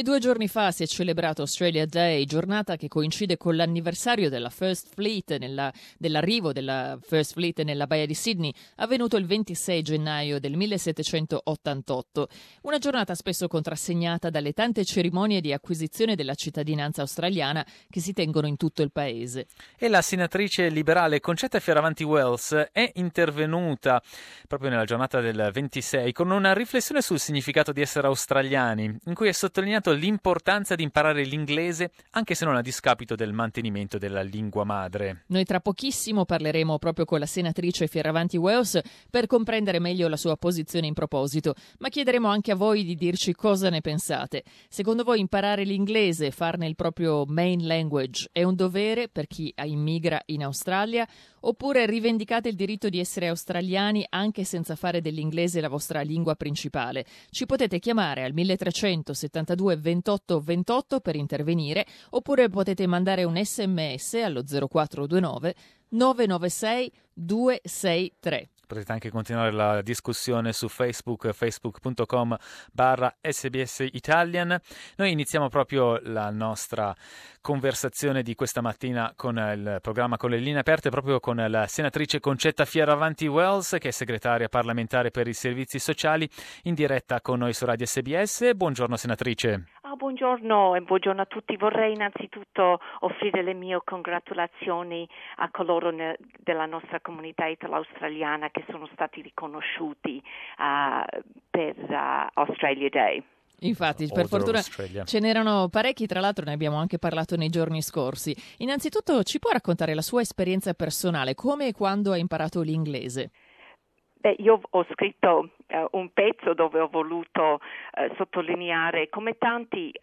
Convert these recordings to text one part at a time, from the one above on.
E 2 giorni fa si è celebrato Australia Day, giornata che coincide con l'anniversario della First Fleet, dell'arrivo della First Fleet nella Baia di Sydney, avvenuto il 26 gennaio del 1788. Una giornata spesso contrassegnata dalle tante cerimonie di acquisizione della cittadinanza australiana che si tengono in tutto il paese. E la senatrice liberale Concetta Fierravanti-Wells è intervenuta proprio nella giornata del 26 con una riflessione sul significato di essere australiani, in cui ha sottolineato l'importanza di imparare l'inglese anche se non a discapito del mantenimento della lingua madre. Noi tra pochissimo parleremo proprio con la senatrice Fierravanti-Wells per comprendere meglio la sua posizione in proposito, ma chiederemo anche a voi di dirci cosa ne pensate. Secondo voi imparare l'inglese, farne il proprio main language, è un dovere per chi immigra in Australia? Oppure rivendicate il diritto di essere australiani anche senza fare dell'inglese la vostra lingua principale? Ci potete chiamare al 1300 72 28 28 per intervenire, oppure potete mandare un SMS allo 0429 996 263. Potete anche continuare la discussione su Facebook, facebook.com/SBS Italian. Noi iniziamo proprio la nostra conversazione di questa mattina con il programma Con le linee aperte, proprio con la senatrice Concetta Fierravanti-Wells, che è segretaria parlamentare per i servizi sociali, in diretta con noi su Radio SBS. Buongiorno senatrice. Buongiorno e buongiorno a tutti. Vorrei innanzitutto offrire le mie congratulazioni a coloro della nostra comunità italo-australiana che sono stati riconosciuti per Australia Day. Infatti, per fortuna ce n'erano parecchi, tra l'altro ne abbiamo anche parlato nei giorni scorsi. Innanzitutto ci può raccontare la sua esperienza personale, come e quando ha imparato l'inglese? Io ho scritto un pezzo dove ho voluto sottolineare come tanti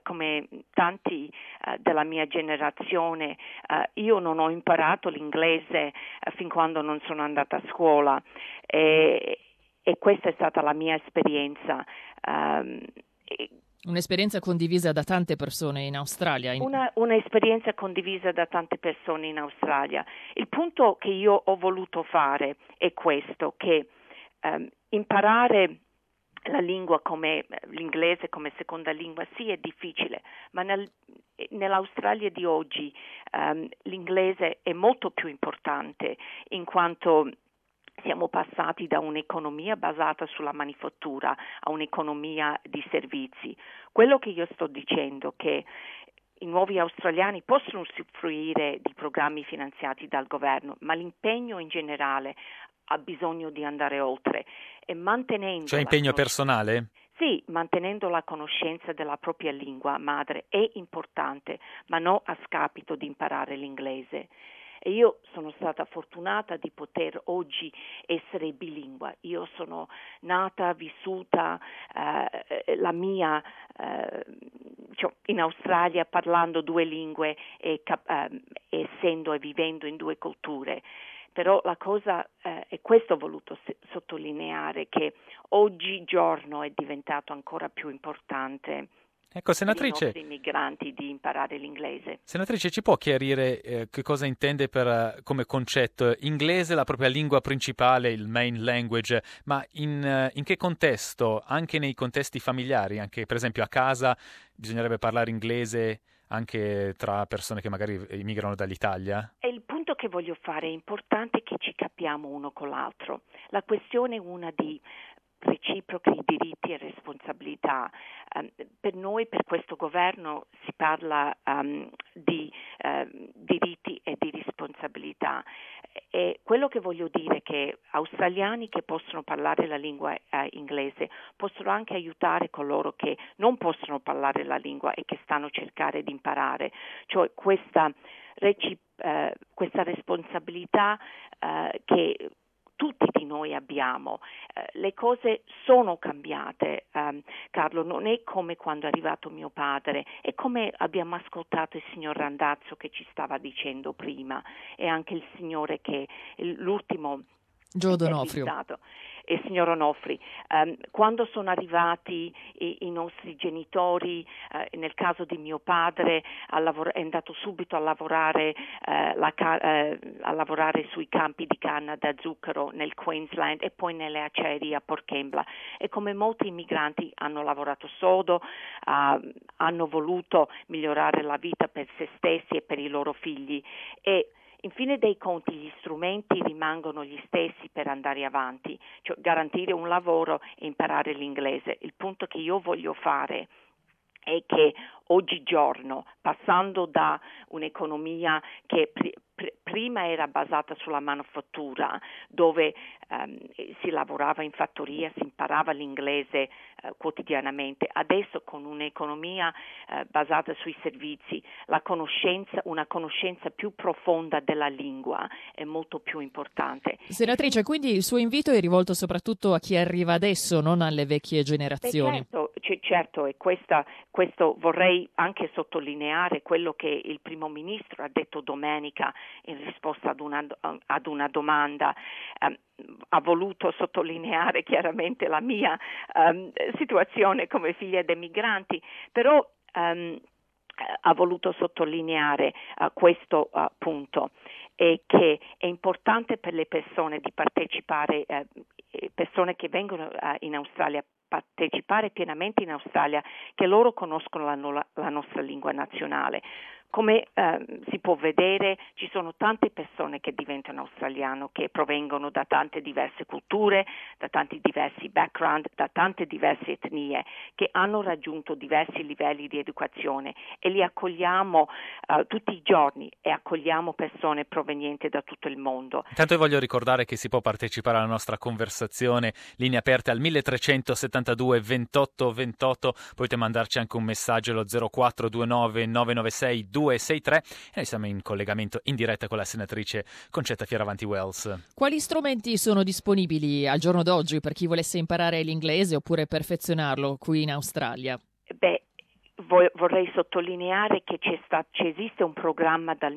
della mia generazione, io non ho imparato l'inglese fin quando non sono andata a scuola e questa è stata la mia esperienza. Un'esperienza condivisa da tante persone in Australia. Un'esperienza condivisa da tante persone in Australia. Il punto che io ho voluto fare è questo, che imparare la lingua come l'inglese come seconda lingua sì è difficile, ma nell'Australia di oggi l'inglese è molto più importante in quanto siamo passati da un'economia basata sulla manifattura a un'economia di servizi. Quello che io sto dicendo è che i nuovi australiani possono usufruire di programmi finanziati dal governo, ma l'impegno in generale ha bisogno di andare oltre e mantenendo... Cioè impegno personale? Sì, mantenendo la conoscenza della propria lingua madre è importante, ma non a scapito di imparare l'inglese. E io sono stata fortunata di poter oggi essere bilingua. Io sono nata, vissuta la mia in Australia parlando 2 lingue e essendo e vivendo in 2 culture. Però la cosa, e questo ho voluto sottolineare, che oggigiorno è diventato ancora più importante. Ecco, senatrice, per i nostri migranti di imparare l'inglese. Senatrice, ci può chiarire che cosa intende come concetto inglese, la propria lingua principale, il main language, ma in che contesto? Anche nei contesti familiari, anche per esempio a casa bisognerebbe parlare inglese anche tra persone che magari immigrano dall'Italia? E il punto che voglio fare è importante che ci capiamo uno con l'altro. La questione è una di reciproci diritti e responsabilità. Per noi, per questo governo, si parla di diritti e di responsabilità. E quello che voglio dire è che australiani che possono parlare la lingua inglese possono anche aiutare coloro che non possono parlare la lingua e che stanno cercando di imparare. Cioè questa responsabilità che tutti di noi abbiamo. Le cose sono cambiate, Carlo, non è come quando è arrivato mio padre, è come abbiamo ascoltato il signor Randazzo che ci stava dicendo prima e anche il signore che l'ultimo Gio D'Onofrio. Il signor Onofri, quando sono arrivati i nostri genitori, nel caso di mio padre è andato subito a lavorare sui campi di canna da zucchero nel Queensland e poi nelle acciaierie a Port Kembla, e come molti immigranti hanno lavorato sodo, hanno voluto migliorare la vita per se stessi e per i loro figli, e in fine dei conti gli strumenti rimangono gli stessi per andare avanti, cioè garantire un lavoro e imparare l'inglese. Il punto che io voglio fare è che oggigiorno, passando da un'economia che prima era basata sulla manifattura, dove si lavorava in fattoria, si imparava l'inglese quotidianamente, adesso con un'economia basata sui servizi, una conoscenza più profonda della lingua è molto più importante. Senatrice, quindi il suo invito è rivolto soprattutto a chi arriva adesso, non alle vecchie generazioni. Certo, e questo vorrei anche sottolineare quello che il primo ministro ha detto domenica in risposta ad una domanda. Ha voluto sottolineare chiaramente la mia situazione come figlia di emigranti, però ha voluto sottolineare questo punto, e che è importante per le persone di partecipare, persone che vengono in Australia, partecipare pienamente in Australia, che loro conoscono la nostra lingua nazionale. Come si può vedere, ci sono tante persone che diventano australiano, che provengono da tante diverse culture, da tanti diversi background, da tante diverse etnie, che hanno raggiunto diversi livelli di educazione, e li accogliamo tutti i giorni, e accogliamo persone provenienti da tutto il mondo. Intanto io voglio ricordare che si può partecipare alla nostra conversazione, linee aperte al 1372 28 28, potete mandarci anche un messaggio allo 0429 996 263, e noi siamo in collegamento in diretta con la senatrice Concetta Fierravanti-Wells. Quali strumenti sono disponibili al giorno d'oggi per chi volesse imparare l'inglese oppure perfezionarlo qui in Australia? Vorrei sottolineare che esiste un programma dal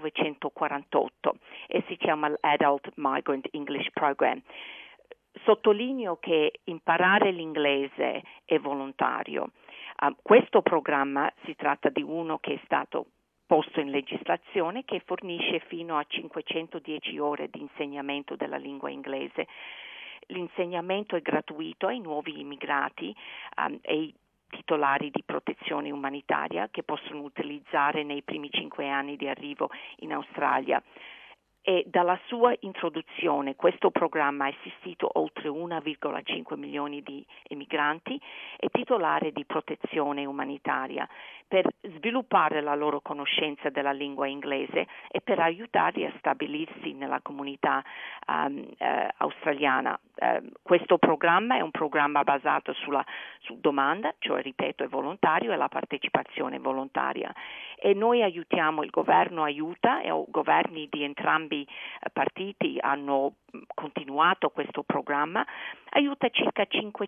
1948 e si chiama l'Adult Migrant English Program. Sottolineo che imparare l'inglese è volontario. Questo programma si tratta di uno che è stato posto in legislazione, che fornisce fino a 510 ore di insegnamento della lingua inglese. L'insegnamento è gratuito ai nuovi immigrati e ai titolari di protezione umanitaria, che possono utilizzare nei primi 5 anni di arrivo in Australia. E dalla sua introduzione questo programma ha assistito oltre 1,5 milioni di emigranti e titolari di protezione umanitaria, per sviluppare la loro conoscenza della lingua inglese e per aiutarli a stabilirsi nella comunità australiana. Questo programma è un programma basato su domanda, cioè ripeto è volontario, e la partecipazione è volontaria, e noi aiutiamo, il governo aiuta, e governi di entrambi partiti hanno continuato questo programma, aiuta circa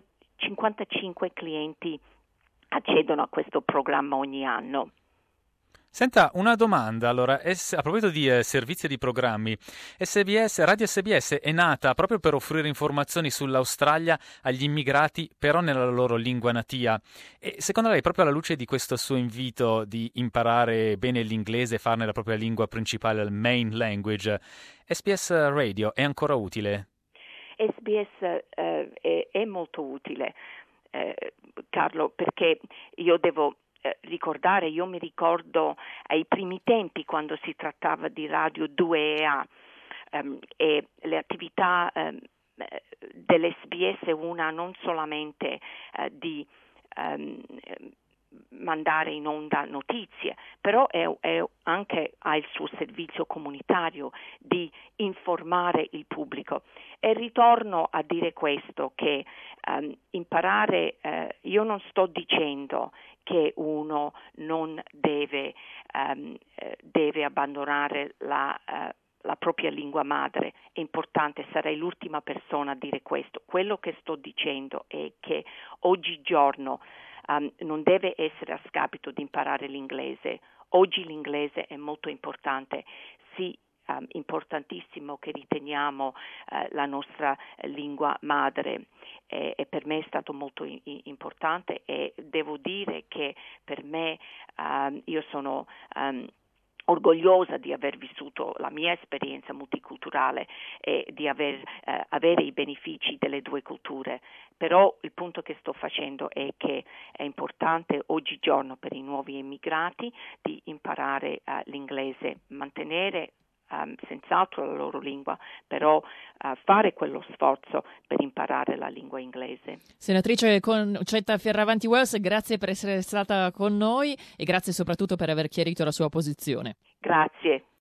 55 clienti accedono a questo programma ogni anno. Senta, una domanda, allora, a proposito di servizi e di programmi, Radio SBS è nata proprio per offrire informazioni sull'Australia agli immigrati, però nella loro lingua natia. E secondo lei, proprio alla luce di questo suo invito di imparare bene l'inglese e farne la propria lingua principale, il main language, SBS Radio è ancora utile? SBS è molto utile, Carlo, perché io devo ricordare, io mi ricordo ai primi tempi quando si trattava di Radio 2EA e le attività dell'SBS, una non solamente di mandare in onda notizie, però è anche ha il suo servizio comunitario di informare il pubblico. E ritorno a dire questo, che imparare, io non sto dicendo che uno non deve abbandonare la propria lingua madre. È importante, sarei l'ultima persona a dire questo. Quello che sto dicendo è che oggigiorno non deve essere a scapito di imparare l'inglese. Oggi l'inglese è molto importante. Si importantissimo che riteniamo la nostra lingua madre e per me è stato molto importante e devo dire che per me io sono orgogliosa di aver vissuto la mia esperienza multiculturale e di avere i benefici delle due culture, però il punto che sto facendo è che è importante oggigiorno per i nuovi immigrati di imparare l'inglese, mantenere senz'altro la loro lingua, però fare quello sforzo per imparare la lingua inglese. Senatrice Concetta Fierravanti-Wells, grazie per essere stata con noi e grazie soprattutto per aver chiarito la sua posizione. Grazie.